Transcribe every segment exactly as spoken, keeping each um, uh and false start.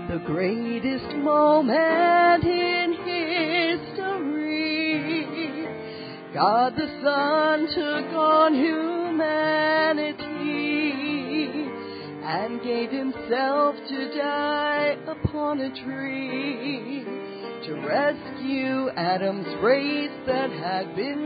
the greatest moment in history, God the Son took on humanity and gave himself to die upon a tree to rescue Adam's race that had been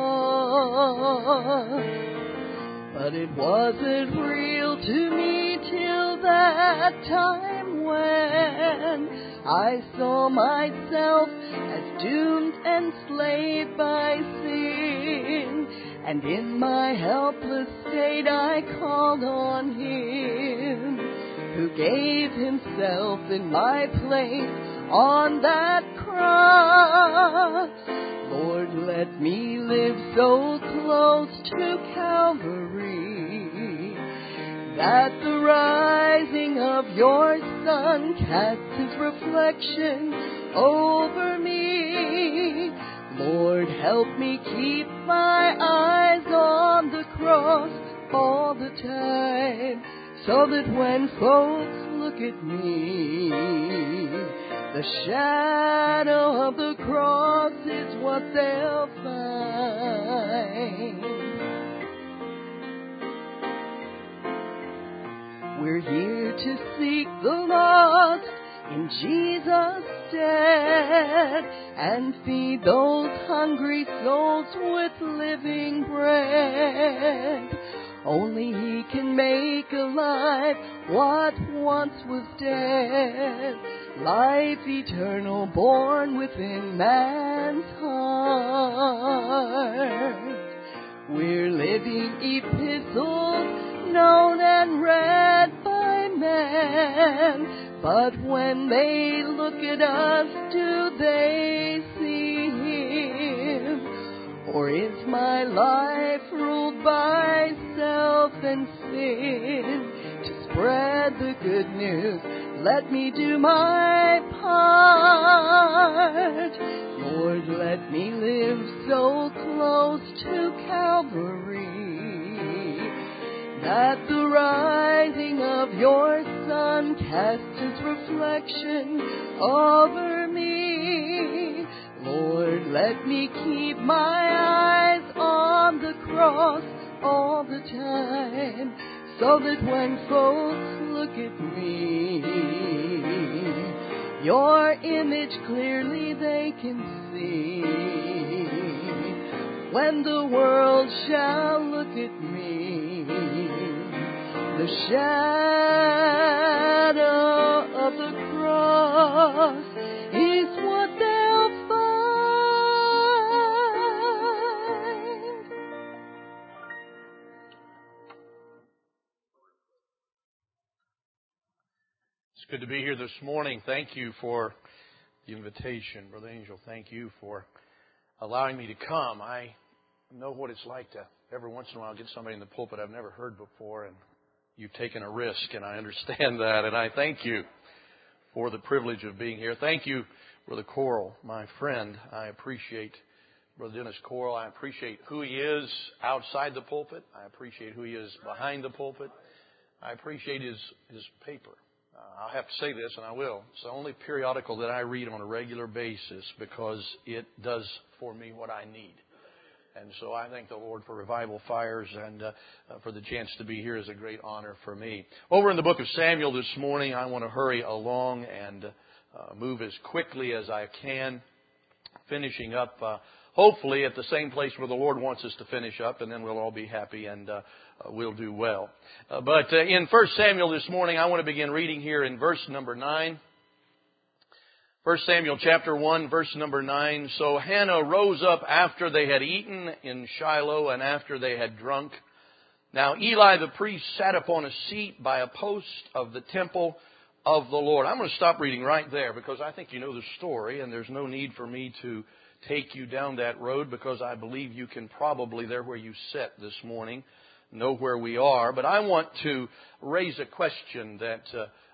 lost. But it wasn't real to me till that time when I saw myself as doomed and enslaved by sin. And in my helpless state I called on Him, who gave Himself in my place on that cross. Lord, let me live so close to Calvary that the rising of your sun casts his reflection over me. Lord, help me keep my eyes on the cross all the time, so that when folks look at me, the shadow of the cross is what they'll find. We're here to seek the lost in Jesus' stead and feed those hungry souls with living bread. Only He can make alive what once was dead, life eternal born within man's heart. We're living epistles known and read by men, but when they look at us, do they see Him? Or is my life ruled by self and sin? To spread the good news, let me do my part. Lord, let me live so close to Calvary that the rising of your sun casts its reflection over me. Lord, let me keep my eyes on the cross all the time, so that when folks look at me, your image clearly they can see. When the world shall look at me, the shadow of the cross is what they'll find. It's good to be here this morning. Thank you for the invitation, Brother Angel. Thank you for allowing me to come. I know what it's like to every once in a while get somebody in the pulpit I've never heard before, and you've taken a risk, and I understand that, and I thank you for the privilege of being here. Thank you, Brother Coral, my friend. I appreciate Brother Dennis Coral. I appreciate who he is outside the pulpit. I appreciate who he is behind the pulpit. I appreciate his, his paper. Uh, I'll have to say this, and I will. It's the only periodical that I read on a regular basis because it does for me what I need. And so I thank the Lord for Revival Fires, and uh, for the chance to be here is a great honor for me. Over in the book of Samuel this morning, I want to hurry along and uh, move as quickly as I can, finishing up uh, hopefully at the same place where the Lord wants us to finish up, and then we'll all be happy and uh, uh, we'll do well. Uh, but uh, in First Samuel this morning, I want to begin reading here in verse number nine. First Samuel chapter one, verse number nine. So Hannah rose up after they had eaten in Shiloh and after they had drunk. Now Eli the priest sat upon a seat by a post of the temple of the Lord. I'm going to stop reading right there because I think you know the story, and there's no need for me to take you down that road because I believe you can probably, there where you sit this morning, know where we are. But I want to raise a question that uh,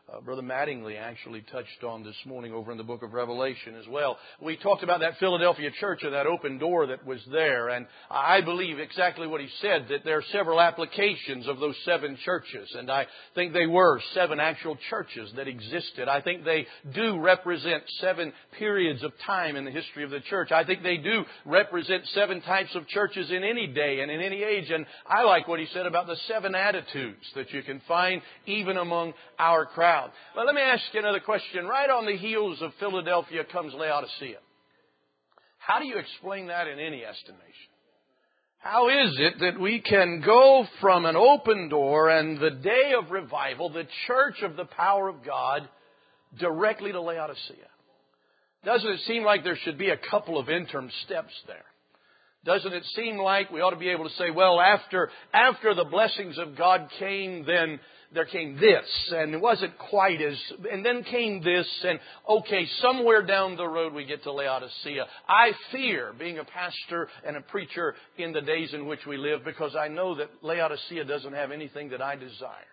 Uh, Brother Mattingly actually touched on this morning over in the book of Revelation as well. We talked about that Philadelphia church and that open door that was there. And I believe exactly what he said, that there are several applications of those seven churches. And I think they were seven actual churches that existed. I think they do represent seven periods of time in the history of the church. I think they do represent seven types of churches in any day and in any age. And I like what he said about the seven attitudes that you can find even among our crowd. But let me ask you another question. Right on the heels of Philadelphia comes Laodicea. How do you explain that in any estimation? How is it that we can go from an open door and the day of revival, the church of the power of God, directly to Laodicea? Doesn't it seem like there should be a couple of interim steps there? Doesn't it seem like we ought to be able to say, well, after after the blessings of God came, then there came this, and it wasn't quite as, and then came this, and okay, somewhere down the road we get to Laodicea. I fear being a pastor and a preacher in the days in which we live, because I know that Laodicea doesn't have anything that I desire.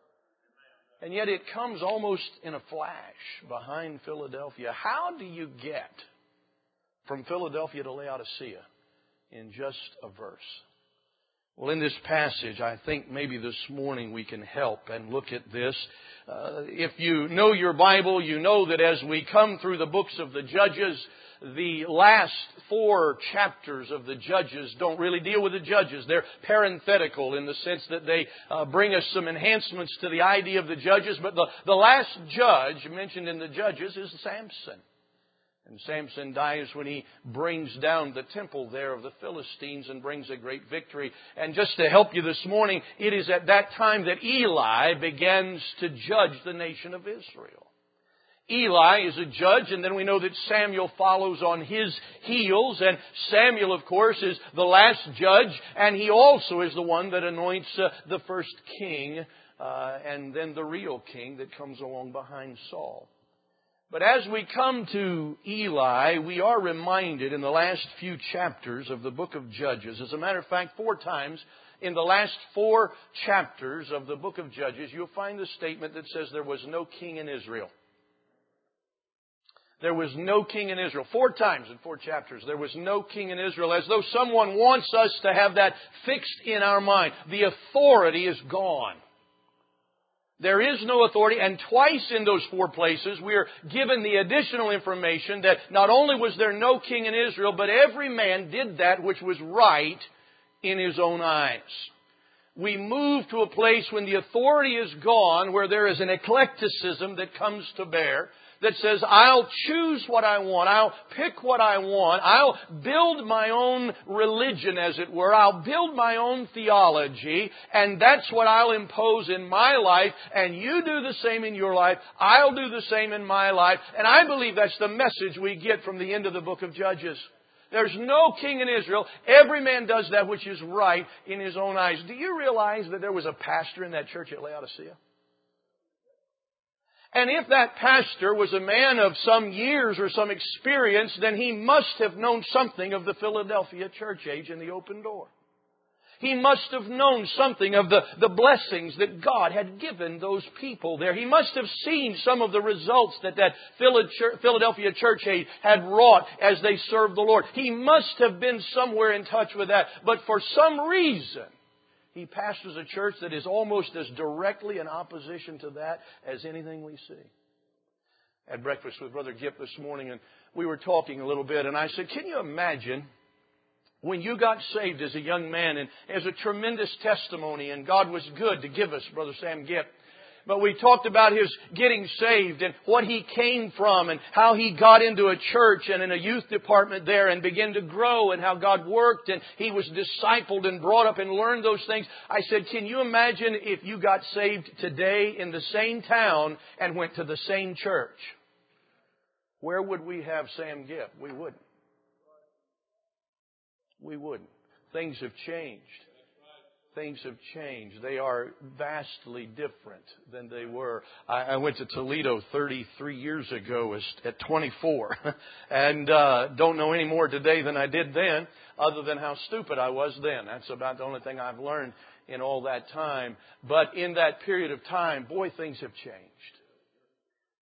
And yet it comes almost in a flash behind Philadelphia. How do you get from Philadelphia to Laodicea in just a verse? Well, in this passage, I think maybe this morning we can help and look at this. Uh, if you know your Bible, you know that as we come through the books of the Judges, the last four chapters of the Judges don't really deal with the Judges. They're parenthetical in the sense that they uh, bring us some enhancements to the idea of the Judges. But the, the last judge mentioned in the Judges is Samson. And Samson dies when he brings down the temple there of the Philistines and brings a great victory. And just to help you this morning, it is at that time that Eli begins to judge the nation of Israel. Eli is a judge, and then we know that Samuel follows on his heels. And Samuel, of course, is the last judge, and he also is the one that anoints uh, the first king, uh, and then the real king that comes along behind Saul. But as we come to Eli, we are reminded in the last few chapters of the book of Judges. As a matter of fact, four times in the last four chapters of the book of Judges, you'll find the statement that says there was no king in Israel. There was no king in Israel. Four times in four chapters, there was no king in Israel, as though someone wants us to have that fixed in our mind. The authority is gone. There is no authority, and twice in those four places we are given the additional information that not only was there no king in Israel, but every man did that which was right in his own eyes. We move to a place when the authority is gone, where there is an eclecticism that comes to bear, that says, I'll choose what I want. I'll pick what I want. I'll build my own religion, as it were. I'll build my own theology. And that's what I'll impose in my life. And you do the same in your life. I'll do the same in my life. And I believe that's the message we get from the end of the book of Judges. There's no king in Israel. Every man does that which is right in his own eyes. Do you realize that there was a pastor in that church at Laodicea? And if that pastor was a man of some years or some experience, then he must have known something of the Philadelphia church age and the open door. He must have known something of the, the blessings that God had given those people there. He must have seen some of the results that that Philadelphia church age had wrought as they served the Lord. He must have been somewhere in touch with that. But for some reason, he pastors a church that is almost as directly in opposition to that as anything we see. I had breakfast with Brother Gipp this morning, and we were talking a little bit, and I said, can you imagine when you got saved as a young man, and as a tremendous testimony, and God was good to give us, Brother Sam Gipp. But we talked about his getting saved and what he came from and how he got into a church and in a youth department there and began to grow and how God worked and he was discipled and brought up and learned those things. I said, can you imagine if you got saved today in the same town and went to the same church? Where would we have Sam Gipp? We wouldn't. We wouldn't. Things have changed. Things have changed. They are vastly different than they were. I, I went to Toledo thirty-three years ago as, at twenty-four. and uh, don't know any more today than I did then, other than how stupid I was then. That's about the only thing I've learned in all that time. But in that period of time, boy, things have changed.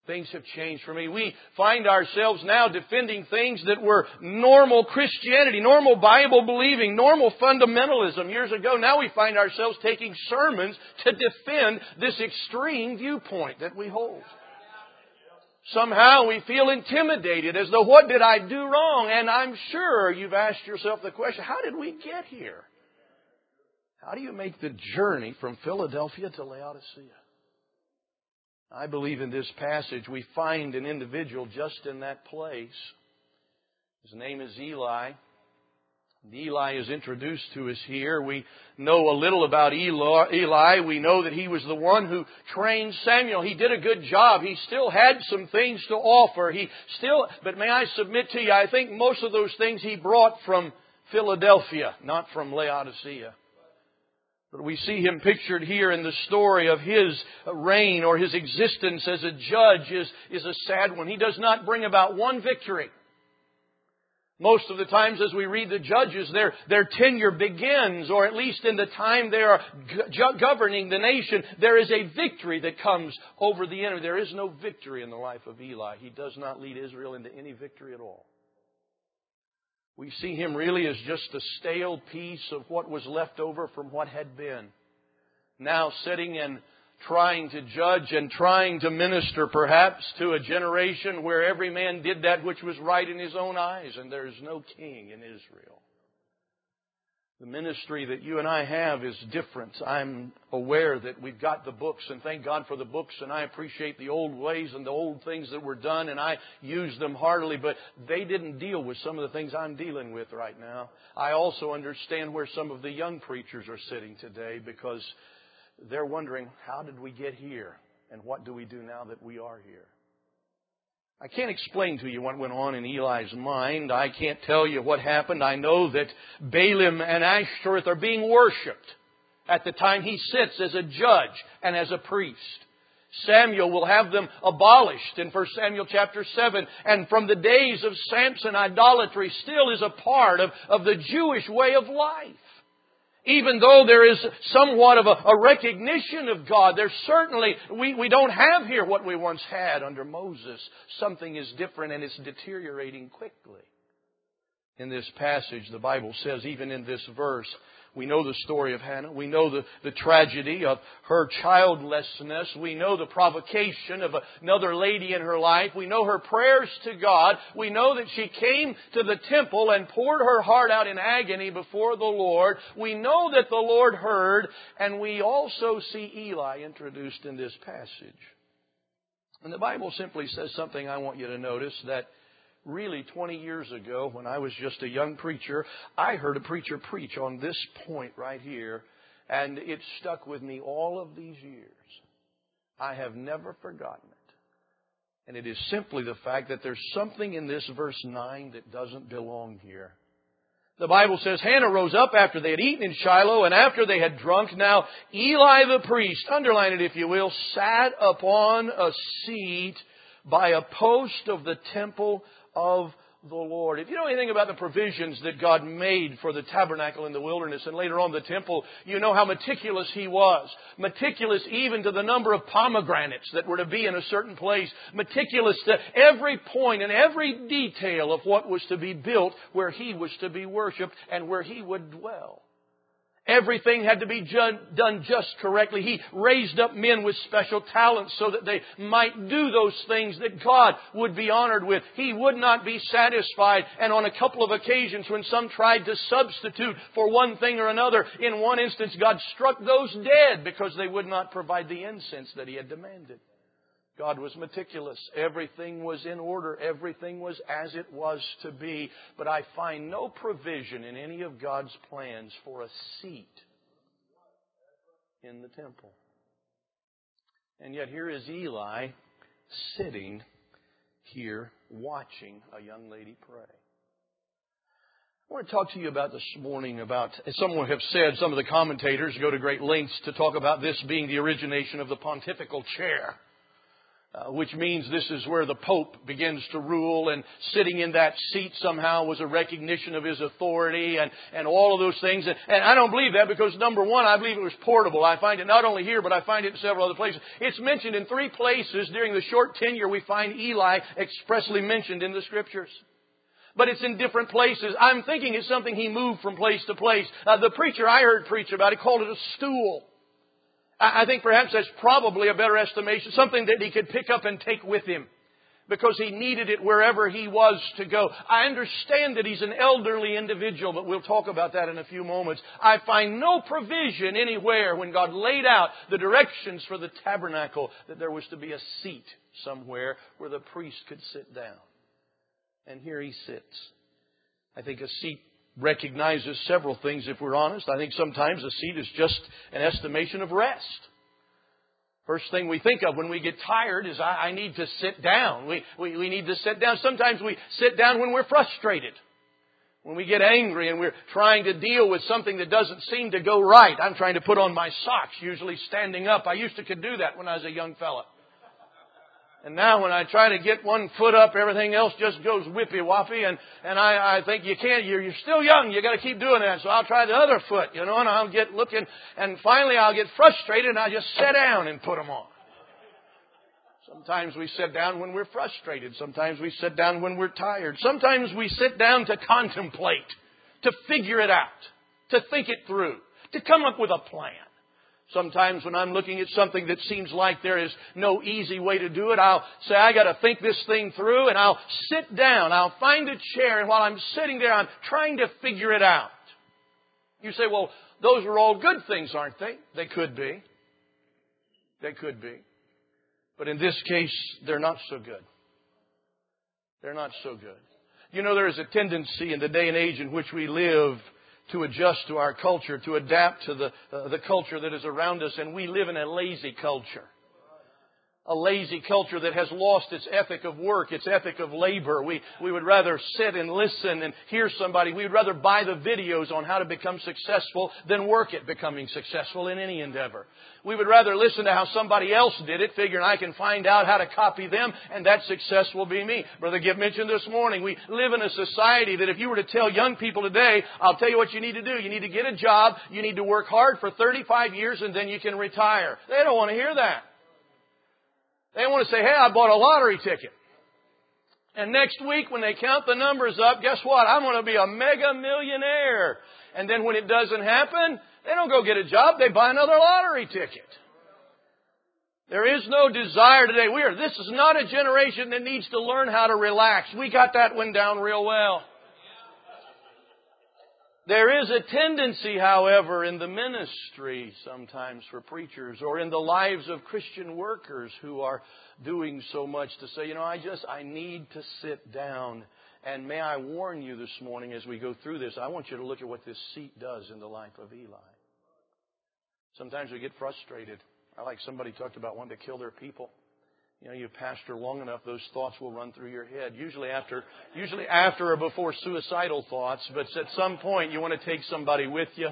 Things have changed for me. We find ourselves now defending things that were normal Christianity, normal Bible believing, normal fundamentalism years ago. Now we find ourselves taking sermons to defend this extreme viewpoint that we hold. Somehow we feel intimidated as though, what did I do wrong? And I'm sure you've asked yourself the question, how did we get here? How do you make the journey from Philadelphia to Laodicea? I believe in this passage we find an individual just in that place. His name is Eli. Eli is introduced to us here. We know a little about Eli. We know that he was the one who trained Samuel. He did a good job. He still had some things to offer. He still, but may I submit to you, I think most of those things he brought from Philadelphia, not from Laodicea. But we see him pictured here in the story of his reign or his existence as a judge is, is a sad one. He does not bring about one victory. Most of the times as we read the Judges, their, their tenure begins, or at least in the time they are go- governing the nation, there is a victory that comes over the enemy. There is no victory in the life of Eli. He does not lead Israel into any victory at all. We see him really as just a stale piece of what was left over from what had been. Now sitting and trying to judge and trying to minister perhaps to a generation where every man did that which was right in his own eyes, and there is no king in Israel. The ministry that you and I have is different. I'm aware that we've got the books, and thank God for the books, and I appreciate the old ways and the old things that were done, and I use them heartily, but they didn't deal with some of the things I'm dealing with right now. I also understand where some of the young preachers are sitting today, because they're wondering, how did we get here? And what do we do now that we are here? I can't explain to you what went on in Eli's mind. I can't tell you what happened. I know that Balaam and Ashtoreth are being worshipped at the time he sits as a judge and as a priest. Samuel will have them abolished in First Samuel chapter seven. And from the days of Samson, idolatry still is a part of, of the Jewish way of life. Even though there is somewhat of a, a recognition of God, there's certainly, we, we don't have here what we once had under Moses. Something is different, and it's deteriorating quickly. In this passage, the Bible says, even in this verse, we know the story of Hannah. We know the, the tragedy of her childlessness. We know the provocation of another lady in her life. We know her prayers to God. We know that she came to the temple and poured her heart out in agony before the Lord. We know that the Lord heard. And we also see Eli introduced in this passage. And the Bible simply says something I want you to notice, that really, twenty years ago, when I was just a young preacher, I heard a preacher preach on this point right here, and it stuck with me all of these years. I have never forgotten it. And it is simply the fact that there's something in this verse nine that doesn't belong here. The Bible says, Hannah rose up after they had eaten in Shiloh, and after they had drunk. Now, Eli the priest, underline it if you will, sat upon a seat by a post of the temple of the Lord. If you know anything about the provisions that God made for the tabernacle in the wilderness and later on the temple, you know how meticulous He was. Meticulous even to the number of pomegranates that were to be in a certain place. Meticulous to every point and every detail of what was to be built where He was to be worshipped and where He would dwell. Everything had to be done just correctly. He raised up men with special talents so that they might do those things that God would be honored with. He would not be satisfied. And on a couple of occasions when some tried to substitute for one thing or another, in one instance God struck those dead because they would not provide the incense that He had demanded. God was meticulous. Everything was in order. Everything was as it was to be. But I find no provision in any of God's plans for a seat in the temple. And yet here is Eli sitting here watching a young lady pray. I want to talk to you about this morning about, as someone have said, some of the commentators go to great lengths to talk about this being the origination of the pontifical chair. Uh, which means this is where the Pope begins to rule, and sitting in that seat somehow was a recognition of his authority and, and all of those things. And, and I don't believe that because, number one, I believe it was portable. I find it not only here, but I find it in several other places. It's mentioned in three places during the short tenure we find Eli expressly mentioned in the Scriptures. But it's in different places. I'm thinking it's something he moved from place to place. Uh, the preacher I heard preach about it called it a stool. I think perhaps that's probably a better estimation, something that he could pick up and take with him because he needed it wherever he was to go. I understand that he's an elderly individual, but we'll talk about that in a few moments. I find no provision anywhere when God laid out the directions for the tabernacle that there was to be a seat somewhere where the priest could sit down. And here he sits. I think a seat recognizes several things, if we're honest. I think sometimes a seat is just an estimation of rest. First thing we think of when we get tired is, I, I need to sit down. We, we, we need to sit down. Sometimes we sit down when we're frustrated. When we get angry and we're trying to deal with something that doesn't seem to go right. I'm trying to put on my socks, usually standing up. I used to could do that when I was a young fella. And now when I try to get one foot up, everything else just goes whippy-woppy. And, and I, I think you can't, you're, you're still young, you got to keep doing that. So I'll try the other foot, you know, and I'll get looking. And finally I'll get frustrated and I'll just sit down and put them on. Sometimes we sit down when we're frustrated. Sometimes we sit down when we're tired. Sometimes we sit down to contemplate, to figure it out, to think it through, to come up with a plan. Sometimes when I'm looking at something that seems like there is no easy way to do it, I'll say, I got to think this thing through, and I'll sit down. I'll find a chair, and while I'm sitting there, I'm trying to figure it out. You say, well, those are all good things, aren't they? They could be. They could be. But in this case, they're not so good. They're not so good. You know, there is a tendency in the day and age in which we live to adjust to our culture, to adapt to the uh, the culture that is around us. And we live in a lazy culture. A lazy culture that has lost its ethic of work, its ethic of labor. We we would rather sit and listen and hear somebody. We would rather buy the videos on how to become successful than work at becoming successful in any endeavor. We would rather listen to how somebody else did it, figuring I can find out how to copy them, and that success will be me. Brother Gibb mentioned this morning, we live in a society that if you were to tell young people today, I'll tell you what you need to do. You need to get a job, you need to work hard for thirty-five years, and then you can retire. They don't want to hear that. They want to say, hey, I bought a lottery ticket. And next week when they count the numbers up, guess what? I'm going to be a mega millionaire. And then when it doesn't happen, they don't go get a job. They buy another lottery ticket. There is no desire today. We are, this is not a generation that needs to learn how to relax. We got that one down real well. There is a tendency, however, in the ministry sometimes for preachers or in the lives of Christian workers who are doing so much to say, you know, I just, I need to sit down. And may I warn you this morning as we go through this, I want you to look at what this seat does in the life of Eli. Sometimes we get frustrated. I like somebody talked about wanting to kill their people. You know, you pastor long enough, those thoughts will run through your head. Usually after, usually after or before suicidal thoughts, but at some point you want to take somebody with you.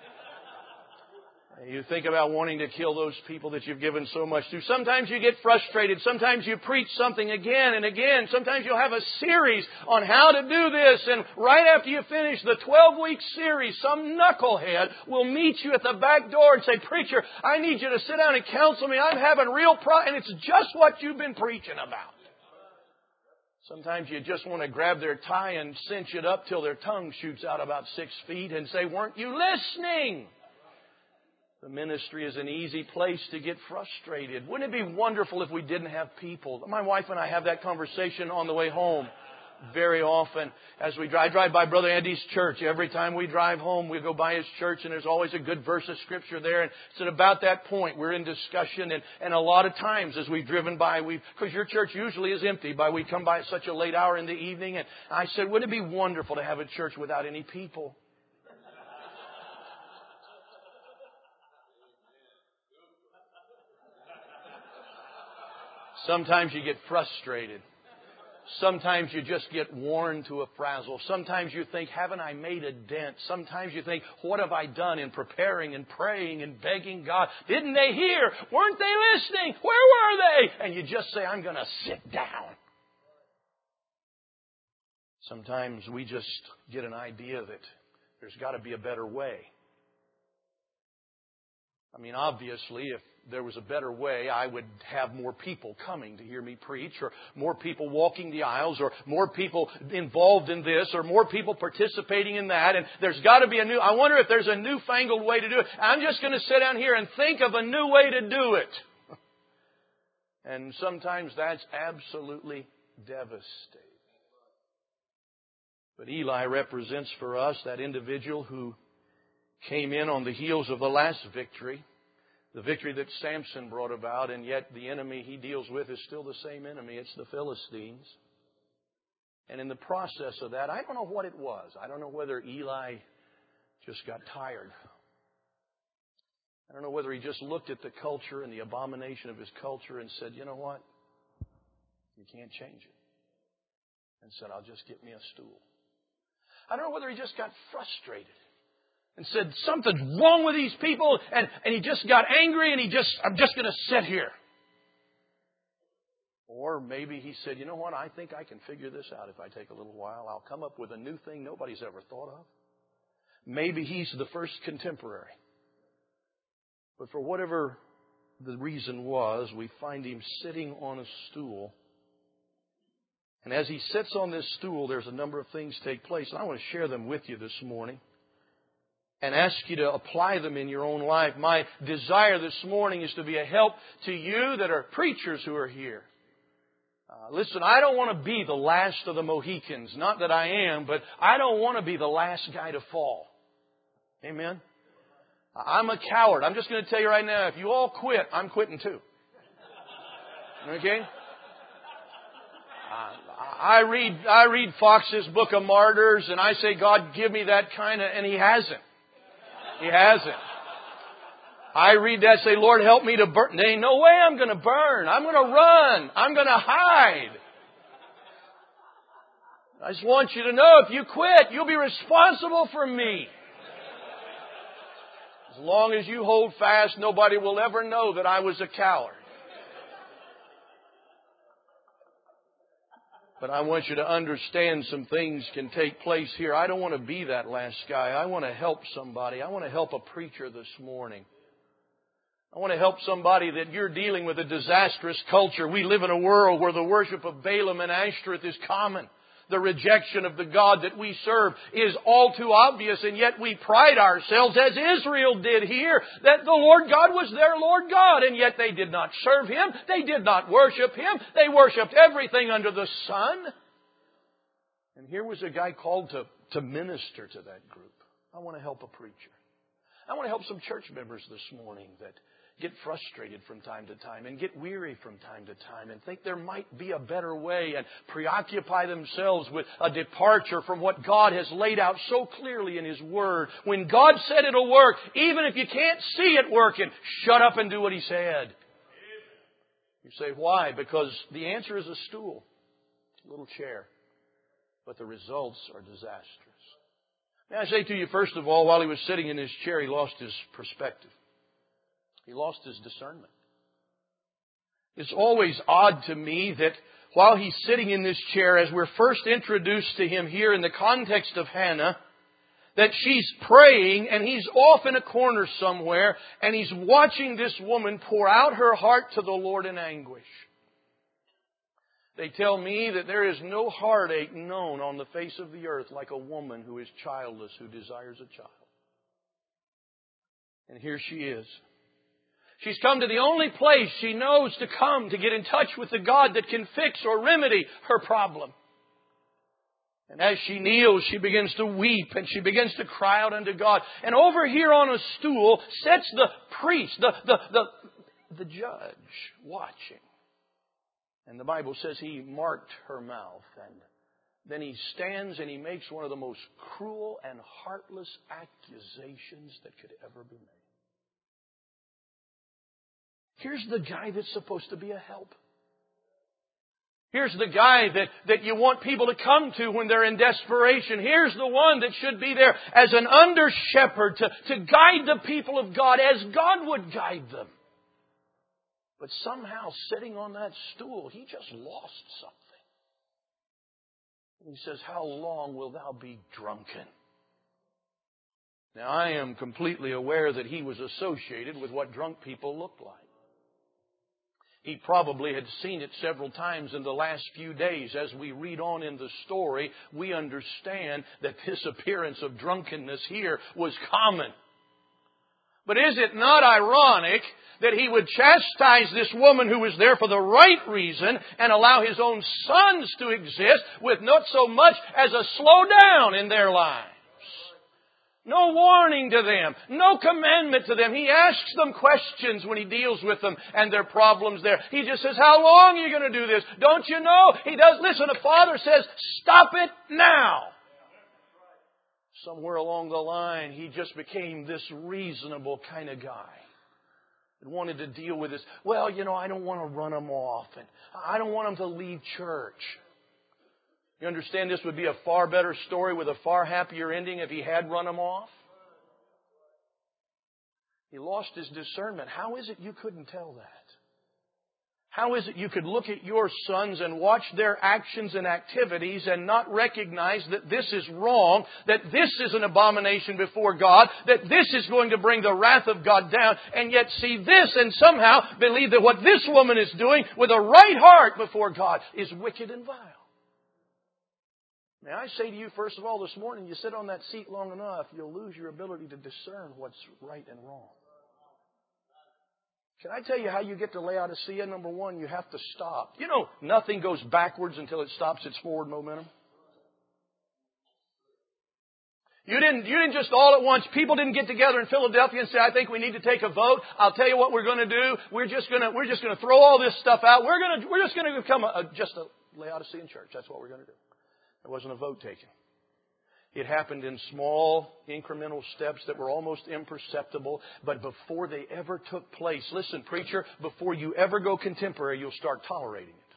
You think about wanting to kill those people that you've given so much to. Sometimes you get frustrated. Sometimes you preach something again and again. Sometimes you'll have a series on how to do this. And right after you finish the twelve-week series, some knucklehead will meet you at the back door and say, preacher, I need you to sit down and counsel me. I'm having real problems. And it's just what you've been preaching about. Sometimes you just want to grab their tie and cinch it up till their tongue shoots out about six feet and say, weren't you listening? The ministry is an easy place to get frustrated. Wouldn't it be wonderful if we didn't have people? My wife and I have that conversation on the way home very often as we drive. I drive by Brother Andy's church. Every time we drive home, we go by his church, and there's always a good verse of Scripture there. And it's at about that point we're in discussion. And, and a lot of times as we've driven by, we've, because your church usually is empty, by we come by at such a late hour in the evening. And I said, wouldn't it be wonderful to have a church without any people? Sometimes you get frustrated. Sometimes you just get worn to a frazzle. Sometimes you think, haven't I made a dent? Sometimes you think, what have I done in preparing and praying and begging God? Didn't they hear? Weren't they listening? Where were they? And you just say, I'm going to sit down. Sometimes we just get an idea that there's got to be a better way. I mean, obviously, if there was a better way, I would have more people coming to hear me preach, or more people walking the aisles, or more people involved in this, or more people participating in that. And there's got to be a new, I wonder if there's a newfangled way to do it. I'm just going to sit down here and think of a new way to do it. And sometimes that's absolutely devastating. But Eli represents for us that individual who came in on the heels of the last victory, the victory that Samson brought about, and yet the enemy he deals with is still the same enemy. It's the Philistines. And in the process of that, I don't know what it was. I don't know whether Eli just got tired. I don't know whether he just looked at the culture and the abomination of his culture and said, you know what? You can't change it. And said, I'll just get me a stool. I don't know whether he just got frustrated and said, something's wrong with these people. And, and he just got angry and he just, I'm just going to sit here. Or maybe he said, you know what? I think I can figure this out if I take a little while. I'll come up with a new thing nobody's ever thought of. Maybe he's the first contemporary. But for whatever the reason was, we find him sitting on a stool. And as he sits on this stool, there's a number of things take place. And I want to share them with you this morning and ask you to apply them in your own life. My desire this morning is to be a help to you that are preachers who are here. Uh, listen, I don't want to be the last of the Mohicans. Not that I am, but I don't want to be the last guy to fall. Amen? I'm a coward. I'm just going to tell you right now, if you all quit, I'm quitting too. Okay? I read I read Fox's Book of Martyrs, and I say, God, give me that kind of, and He hasn't. He hasn't. I read that, say, Lord, help me to burn. There ain't no way I'm going to burn. I'm going to run. I'm going to hide. I just want you to know, if you quit, you'll be responsible for me. As long as you hold fast, nobody will ever know that I was a coward. But I want you to understand some things can take place here. I don't want to be that last guy. I want to help somebody. I want to help a preacher this morning. I want to help somebody that you're dealing with a disastrous culture. We live in a world where the worship of Balaam and Ashtoreth is common. The rejection of the God that we serve is all too obvious, and yet we pride ourselves, as Israel did here, that the Lord God was their Lord God, and yet they did not serve Him. They did not worship Him. They worshipped everything under the sun. And here was a guy called to, to minister to that group. I want to help a preacher. I want to help some church members this morning that get frustrated from time to time and get weary from time to time and think there might be a better way and preoccupy themselves with a departure from what God has laid out so clearly in His Word. When God said it'll work, even if you can't see it working, shut up and do what He said. You say, why? Because the answer is a stool, a little chair. But the results are disastrous. May I say to you, first of all, while he was sitting in his chair, he lost his perspective. He lost his discernment. It's always odd to me that while he's sitting in this chair, as we're first introduced to him here in the context of Hannah, that she's praying and he's off in a corner somewhere and he's watching this woman pour out her heart to the Lord in anguish. They tell me that there is no heartache known on the face of the earth like a woman who is childless, who desires a child. And here she is. She's come to the only place she knows to come to get in touch with the God that can fix or remedy her problem. And as she kneels, she begins to weep and she begins to cry out unto God. And over here on a stool sits the priest, the, the, the, the judge, watching. And the Bible says he marked her mouth. And then he stands and he makes one of the most cruel and heartless accusations that could ever be made. Here's the guy that's supposed to be a help. Here's the guy that, that you want people to come to when they're in desperation. Here's the one that should be there as an under-shepherd to, to guide the people of God as God would guide them. But somehow, sitting on that stool, he just lost something. He says, how long will thou be drunken? Now, I am completely aware that he was associated with what drunk people looked like. He probably had seen it several times in the last few days. As we read on in the story, we understand that this appearance of drunkenness here was common. But is it not ironic that he would chastise this woman who was there for the right reason and allow his own sons to exist with not so much as a slowdown in their lives? No warning to them. No commandment to them. He asks them questions when he deals with them and their problems there. He just says, how long are you going to do this? Don't you know? He does. Listen, a father says, stop it now. Somewhere along the line, he just became this reasonable kind of guy. And wanted to deal with this. Well, you know, I don't want to run them off. And I don't want them to leave church. You understand this would be a far better story with a far happier ending if he had run them off? He lost his discernment. How is it you couldn't tell that? How is it you could look at your sons and watch their actions and activities and not recognize that this is wrong, that this is an abomination before God, that this is going to bring the wrath of God down, and yet see this and somehow believe that what this woman is doing with a right heart before God is wicked and vile? May I say to you, first of all, this morning, you sit on that seat long enough, you'll lose your ability to discern what's right and wrong. Can I tell you how you get to Laodicea? Number one, you have to stop. You know, nothing goes backwards until it stops its forward momentum. You didn't, you didn't just all at once, people didn't get together in Philadelphia and say, I think we need to take a vote. I'll tell you what we're going to do. We're just going to, we're just going to throw all this stuff out. We're going to, we're just going to become a, a, just a Laodicean church. That's what we're going to do. There wasn't a vote taken. It happened in small, incremental steps that were almost imperceptible. But before they ever took place, listen, preacher, before you ever go contemporary, you'll start tolerating it.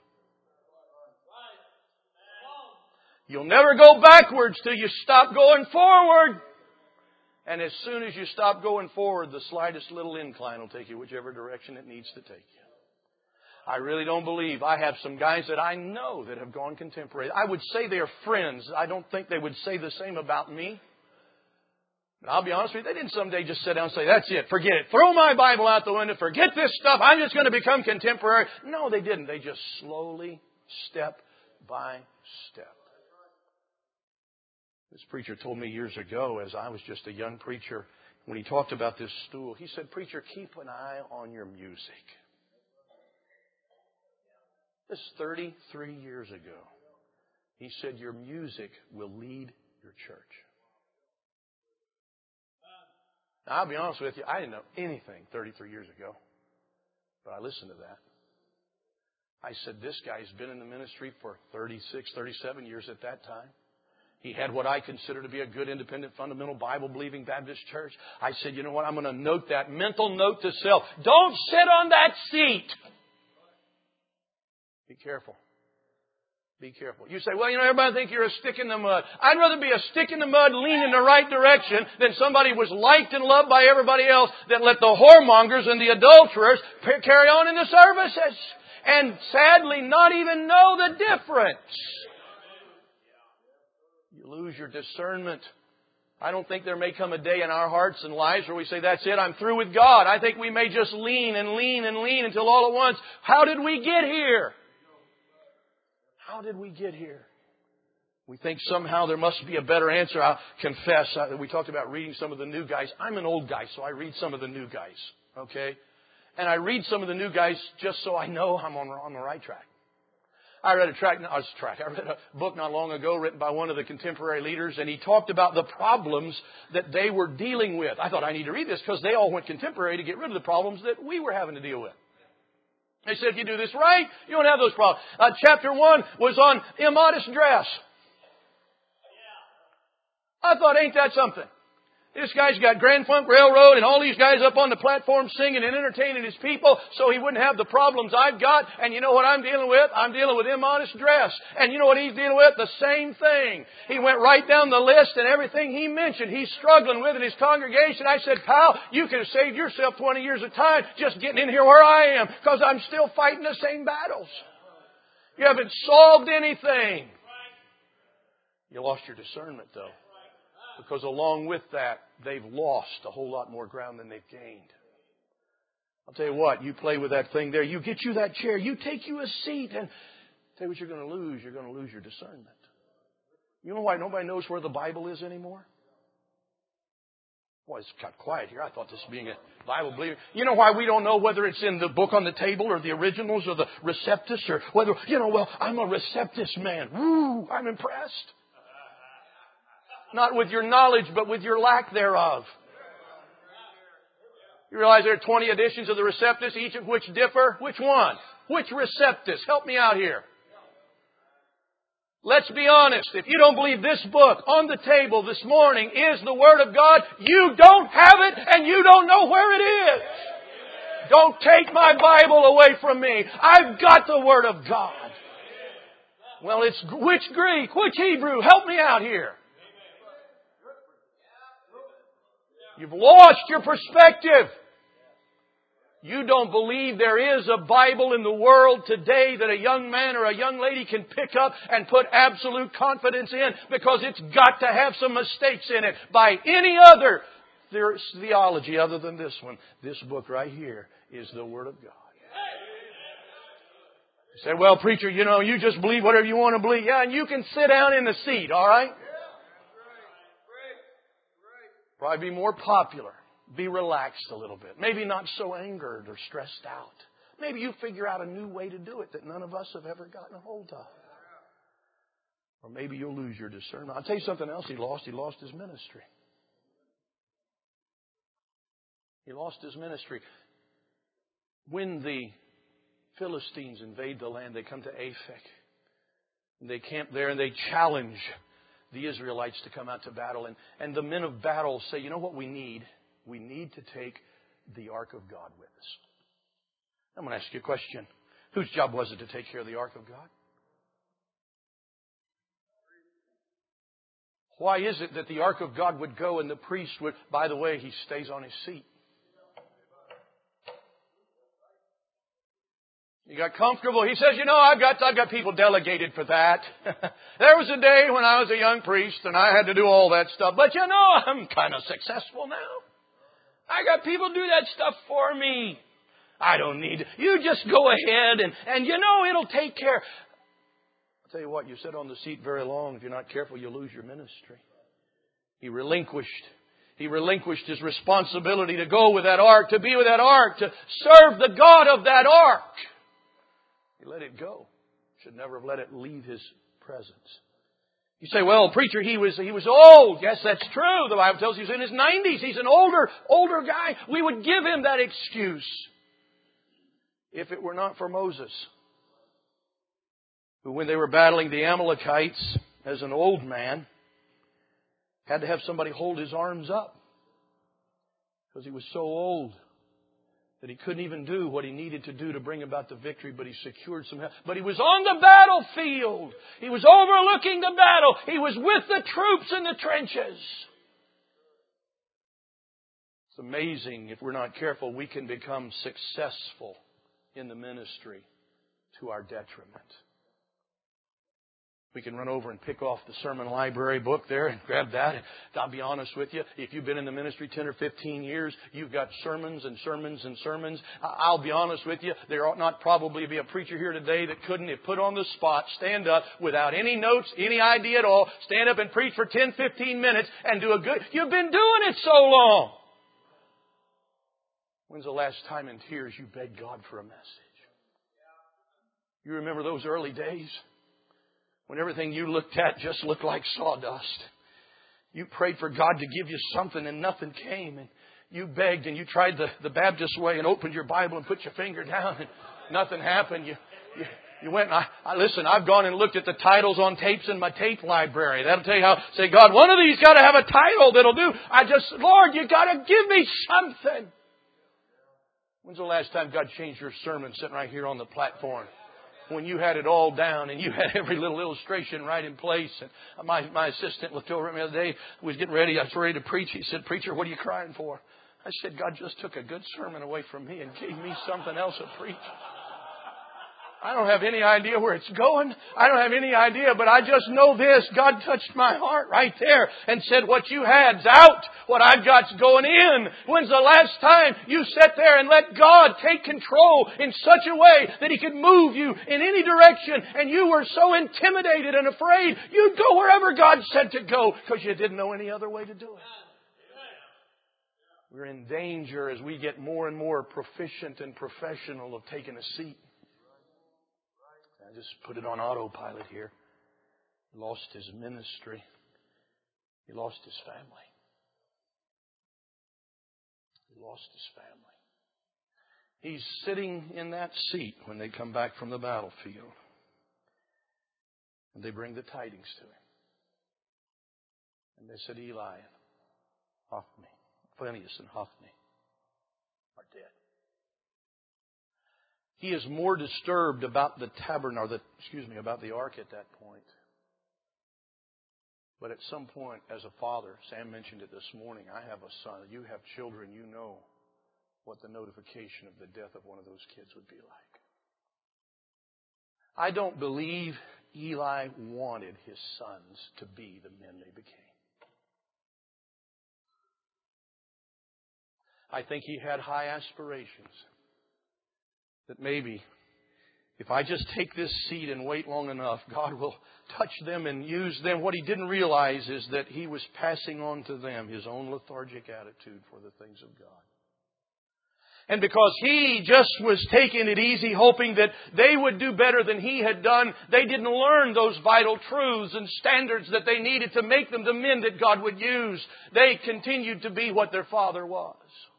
You'll never go backwards till you stop going forward. And as soon as you stop going forward, the slightest little incline will take you whichever direction it needs to take you. I really don't believe. I have some guys that I know that have gone contemporary. I would say they're friends. I don't think they would say the same about me. But I'll be honest with you, they didn't someday just sit down and say, that's it, forget it. Throw my Bible out the window, forget this stuff, I'm just going to become contemporary. No, they didn't. They just slowly, step by step. This preacher told me years ago, as I was just a young preacher, when he talked about this stool, he said, preacher, keep an eye on your music. This is thirty-three years ago. He said, your music will lead your church. Now, I'll be honest with you, I didn't know anything thirty-three years ago. But I listened to that. I said, this guy's been in the ministry for thirty-six, thirty-seven years at that time. He had what I consider to be a good, independent, fundamental, Bible-believing Baptist church. I said, you know what, I'm going to note that. Mental note to self. Don't sit on that seat. Be careful. Be careful. You say, well, you know, everybody thinks you're a stick in the mud. I'd rather be a stick in the mud leaning in the right direction than somebody who was liked and loved by everybody else that let the whoremongers and the adulterers carry on in the services. And sadly, not even know the difference. You lose your discernment. I don't think there may come a day in our hearts and lives where we say, that's it, I'm through with God. I think we may just lean and lean and lean until all at once, how did we get here? How did we get here? We think somehow there must be a better answer. I'll confess, uh, we talked about reading some of the new guys. I'm an old guy, so I read some of the new guys. Okay? And I read some of the new guys just so I know I'm on, on the right track. I read a track, no, track. I read a book not long ago written by one of the contemporary leaders, and he talked about the problems that they were dealing with. I thought I need to read this because they all went contemporary to get rid of the problems that we were having to deal with. They said, if you do this right, you won't have those problems. Uh, chapter one was on immodest dress. I thought, ain't that something? This guy's got Grand Funk Railroad and all these guys up on the platform singing and entertaining his people so he wouldn't have the problems I've got. And you know what I'm dealing with? I'm dealing with immodest dress. And you know what he's dealing with? The same thing. He went right down the list and everything he mentioned he's struggling with in his congregation. I said, pal, you could have saved yourself twenty years of time just getting in here where I am because I'm still fighting the same battles. You haven't solved anything. You lost your discernment, though. Because along with that, they've lost a whole lot more ground than they've gained. I'll tell you what, you play with that thing there. You get you that chair. You take you a seat. And I'll tell you what you're going to lose. You're going to lose your discernment. You know why nobody knows where the Bible is anymore? Boy, it's got quiet here. I thought this being a Bible believer. You know why we don't know whether it's in the book on the table or the originals or the Receptus or whether, you know, well, I'm a Receptus man. Woo, I'm impressed. Not with your knowledge, but with your lack thereof. You realize there are twenty editions of the Receptus, each of which differ? Which one? Which Receptus? Help me out here. Let's be honest. If you don't believe this book on the table this morning is the Word of God, you don't have it and you don't know where it is. Don't take my Bible away from me. I've got the Word of God. Well, it's which Greek? Which Hebrew? Help me out here. You've lost your perspective. You don't believe there is a Bible in the world today that a young man or a young lady can pick up and put absolute confidence in because it's got to have some mistakes in it by any other theology other than this one. This book right here is the Word of God. You say, well, preacher, you know, you just believe whatever you want to believe. Yeah, and you can sit down in the seat, all right? Probably be more popular. Be relaxed a little bit. Maybe not so angered or stressed out. Maybe you figure out a new way to do it that none of us have ever gotten a hold of. Or maybe you'll lose your discernment. I'll tell you something else he lost. He lost his ministry. He lost his ministry. When the Philistines invade the land, they come to Aphek. They camp there and they challenge the Israelites to come out to battle. And, and the men of battle say, you know what we need? We need to take the Ark of God with us. I'm going to ask you a question. Whose job was it to take care of the Ark of God? Why is it that the Ark of God would go and the priest would, by the way, he stays on his seat? He got comfortable. He says, you know, I've got, I've got people delegated for that. There was a day when I was a young priest and I had to do all that stuff. But you know, I'm kind of successful now. I got people do that stuff for me. I don't need it. You just go ahead and, and you know, it'll take care. I'll tell you what, you sit on the seat very long. If you're not careful, you'll lose your ministry. He relinquished. He relinquished his responsibility to go with that ark, to be with that ark, to serve the God of that ark. He let it go. Should never have let it leave his presence. You say, well, preacher, he was he was old. Yes, that's true. The Bible tells us he's in his nineties. He's an older, older guy. We would give him that excuse if it were not for Moses, who, when they were battling the Amalekites as an old man, had to have somebody hold his arms up because he was so old that he couldn't even do what he needed to do to bring about the victory, but he secured some help. But he was on the battlefield. He was overlooking the battle. He was with the troops in the trenches. It's amazing, if we're not careful, we can become successful in the ministry to our detriment. We can run over and pick off the sermon library book there and grab that. And I'll be honest with you, if you've been in the ministry ten or fifteen years, you've got sermons and sermons and sermons. I'll be honest with you, there ought not probably be a preacher here today that couldn't, if put on the spot, stand up without any notes, any idea at all, stand up and preach for ten, fifteen minutes and do a good... You've been doing it so long. When's the last time in tears you begged God for a message? You remember those early days? When everything you looked at just looked like sawdust. You prayed for God to give you something and nothing came. And you begged and you tried the, the Baptist way and opened your Bible and put your finger down and nothing happened. You, You, you went and I, I, listen, I've gone and looked at the titles on tapes in my tape library. That'll tell you how, say, God, one of these got to have a title that'll do. I just, Lord, you got to give me something. When's the last time God changed your sermon sitting right here on the platform? When you had it all down and you had every little illustration right in place. And my, my assistant looked over at me the other day, was getting ready, I was ready to preach. He said, Preacher, what are you crying for? I said, God just took a good sermon away from me and gave me something else to preach. I don't have any idea where it's going. I don't have any idea, but I just know this. God touched my heart right there and said, what you had's out. What I've got's going in. When's the last time you sat there and let God take control in such a way that He could move you in any direction and you were so intimidated and afraid you'd go wherever God said to go because you didn't know any other way to do it? We're in danger as we get more and more proficient and professional of taking a seat. I just put it on autopilot here. He lost his ministry. He lost his family. He lost his family. He's sitting in that seat when they come back from the battlefield. And they bring the tidings to him. And they said, Eli and Hophni, Phinehas and Hophni are dead. He is more disturbed about the tabernacle, the, excuse me, about the ark at that point. But at some point, as a father, Sam mentioned it this morning, I have a son. You have children, you know what the notification of the death of one of those kids would be like. I don't believe Eli wanted his sons to be the men they became. I think he had high aspirations. That maybe if I just take this seat and wait long enough, God will touch them and use them. What he didn't realize is that he was passing on to them his own lethargic attitude for the things of God. And because he just was taking it easy, hoping that they would do better than he had done, they didn't learn those vital truths and standards that they needed to make them the men that God would use. They continued to be what their father was.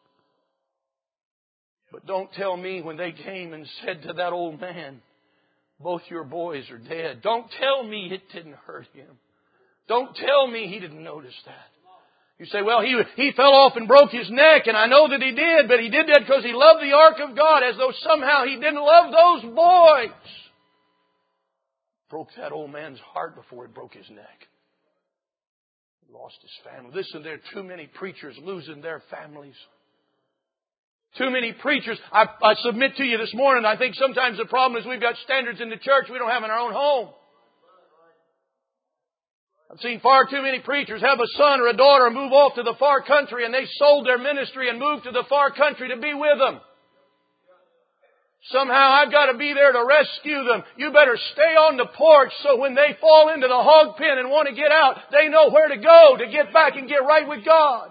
But don't tell me when they came and said to that old man, both your boys are dead. Don't tell me it didn't hurt him. Don't tell me he didn't notice that. You say, well, he, he fell off and broke his neck, and I know that he did, but he did that because he loved the ark of God, as though somehow he didn't love those boys. Broke that old man's heart before it broke his neck. He lost his family. Listen, there are too many preachers losing their families. Too many preachers. I, I submit to you this morning, I think sometimes the problem is we've got standards in the church we don't have in our own home. I've seen far too many preachers have a son or a daughter move off to the far country and they sold their ministry and moved to the far country to be with them. Somehow I've got to be there to rescue them. You better stay on the porch so when they fall into the hog pen and want to get out, they know where to go to get back and get right with God.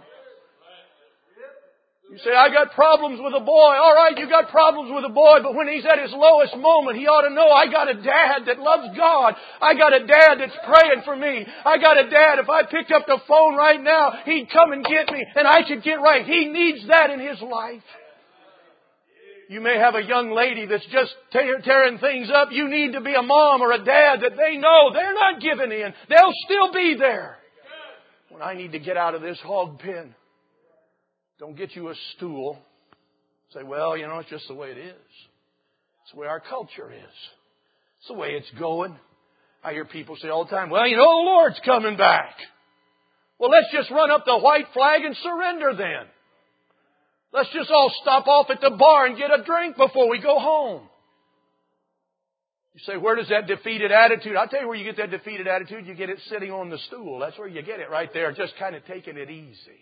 You say, I got problems with a boy. All right, you got problems with a boy, but when he's at his lowest moment, he ought to know, I got a dad that loves God. I got a dad that's praying for me. I got a dad, if I picked up the phone right now, he'd come and get me, and I should get right. He needs that in his life. You may have a young lady that's just tear, tearing things up. You need to be a mom or a dad that they know they're not giving in. They'll still be there when I need to get out of this hog pen. Don't get you a stool. Say, well, you know, it's just the way it is. It's the way our culture is. It's the way it's going. I hear people say all the time, well, you know, the Lord's coming back. Well, let's just run up the white flag and surrender then. Let's just all stop off at the bar and get a drink before we go home. You say, where does that defeated attitude? I'll tell you where you get that defeated attitude. You get it sitting on the stool. That's where you get it right there. Just kind of taking it easy.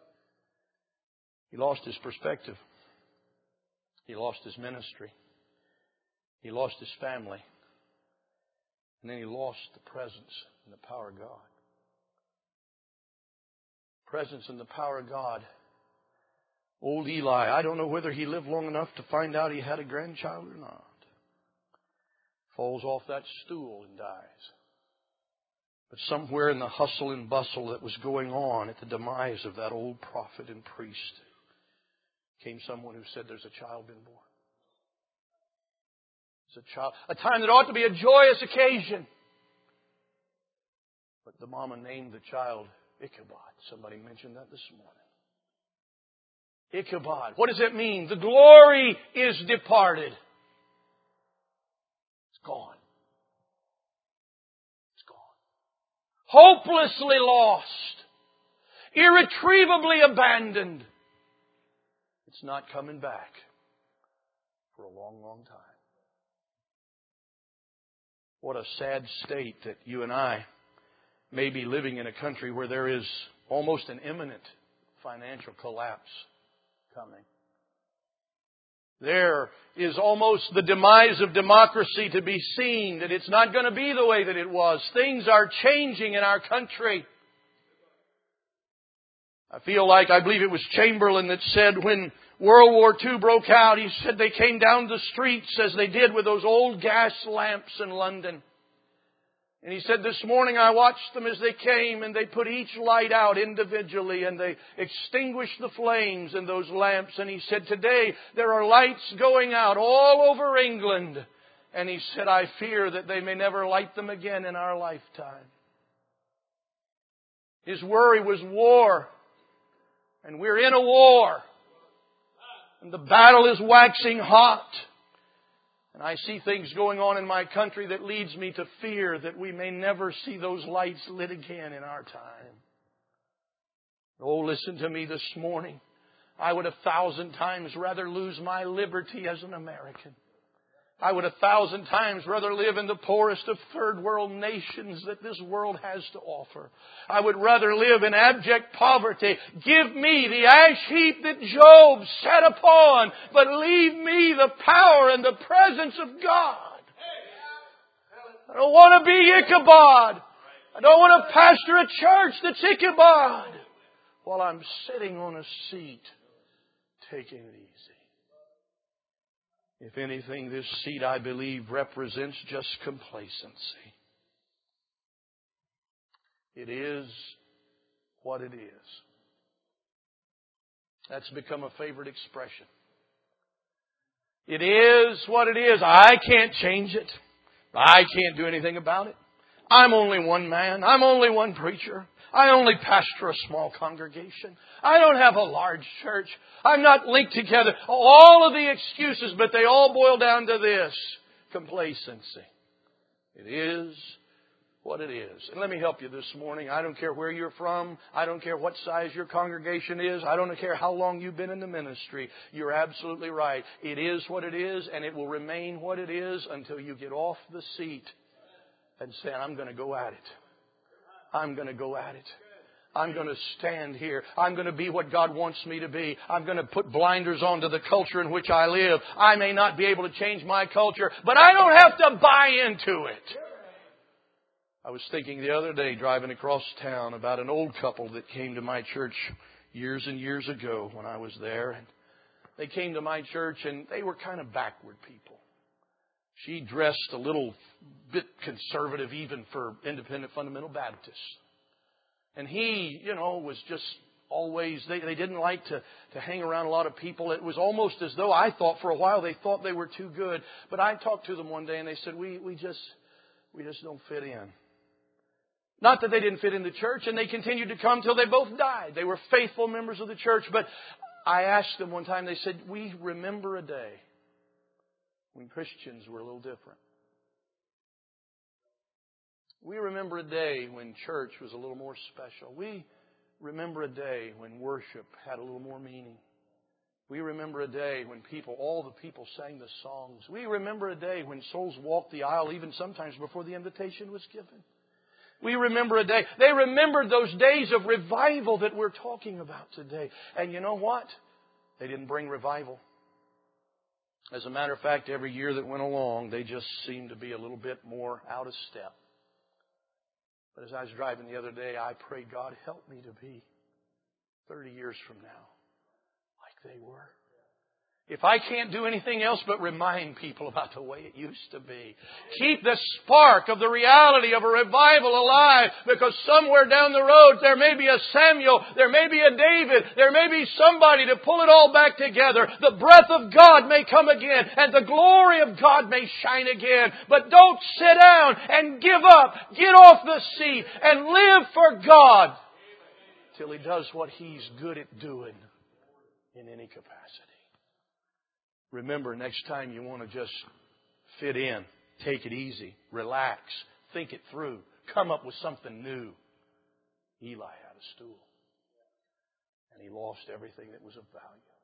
He lost his perspective. He lost his ministry. He lost his family. And then he lost the presence and the power of God. Presence and the power of God. Old Eli, I don't know whether he lived long enough to find out he had a grandchild or not. Falls off that stool and dies. But somewhere in the hustle and bustle that was going on at the demise of that old prophet and priest, came someone who said, there's a child been born. It's a child, a time that ought to be a joyous occasion. But the mama named the child Ichabod. Somebody mentioned that this morning. Ichabod. What does it mean? The glory is departed. It's gone. It's gone. Hopelessly lost. Irretrievably abandoned. It's not coming back for a long, long time. What a sad state that you and I may be living in a country where there is almost an imminent financial collapse coming. There is almost the demise of democracy to be seen, that it's not going to be the way that it was. Things are changing in our country. I feel like, I believe it was Chamberlain that said when World War Two broke out, he said they came down the streets as they did with those old gas lamps in London. And he said, this morning I watched them as they came and they put each light out individually and they extinguished the flames in those lamps. And he said, today there are lights going out all over England. And he said, I fear that they may never light them again in our lifetime. His worry was war. And we're in a war. And the battle is waxing hot. And I see things going on in my country that leads me to fear that we may never see those lights lit again in our time. Oh, listen to me this morning. I would a thousand times rather lose my liberty as an American. I would a thousand times rather live in the poorest of third world nations that this world has to offer. I would rather live in abject poverty. Give me the ash heap that Job sat upon, but leave me the power and the presence of God. I don't want to be Ichabod. I don't want to pastor a church that's Ichabod while I'm sitting on a seat taking it easy. If anything, this seat, I believe, represents just complacency. It is what it is. That's become a favorite expression. It is what it is. I can't change it. I can't do anything about it. I'm only one man. I'm only one preacher. I only pastor a small congregation. I don't have a large church. I'm not linked together. All of the excuses, but they all boil down to this: complacency. It is what it is. And let me help you this morning. I don't care where you're from. I don't care what size your congregation is. I don't care how long you've been in the ministry. You're absolutely right. It is what it is, and it will remain what it is until you get off the seat and say, I'm going to go at it. I'm going to go at it. I'm going to stand here. I'm going to be what God wants me to be. I'm going to put blinders on to the culture in which I live. I may not be able to change my culture, but I don't have to buy into it. I was thinking the other day driving across town about an old couple that came to my church years and years ago when I was there. And they came to my church and they were kind of backward people. She dressed a little bit conservative even for independent fundamental Baptists. And he, you know, was just always, they, they didn't like to, to hang around a lot of people. It was almost as though I thought for a while they thought they were too good. But I talked to them one day and they said, we, we just, we just don't fit in. Not that they didn't fit in the church, and they continued to come till they both died. They were faithful members of the church. But I asked them one time, they said, we remember a day when Christians were a little different. We remember a day when church was a little more special. We remember a day when worship had a little more meaning. We remember a day when people, all the people sang the songs. We remember a day when souls walked the aisle even sometimes before the invitation was given. We remember a day. They remembered those days of revival that we're talking about today. And you know what? They didn't bring revival. As a matter of fact, every year that went along, they just seemed to be a little bit more out of step. But as I was driving the other day, I prayed, God, help me to be thirty years from now like they were. If I can't do anything else but remind people about the way it used to be. Keep the spark of the reality of a revival alive, because somewhere down the road there may be a Samuel, there may be a David, there may be somebody to pull it all back together. The breath of God may come again and the glory of God may shine again. But don't sit down and give up. Get off the seat and live for God till He does what He's good at doing in any capacity. Remember, next time you want to just fit in, take it easy, relax, think it through, come up with something new. Eli had a stool, and he lost everything that was of value.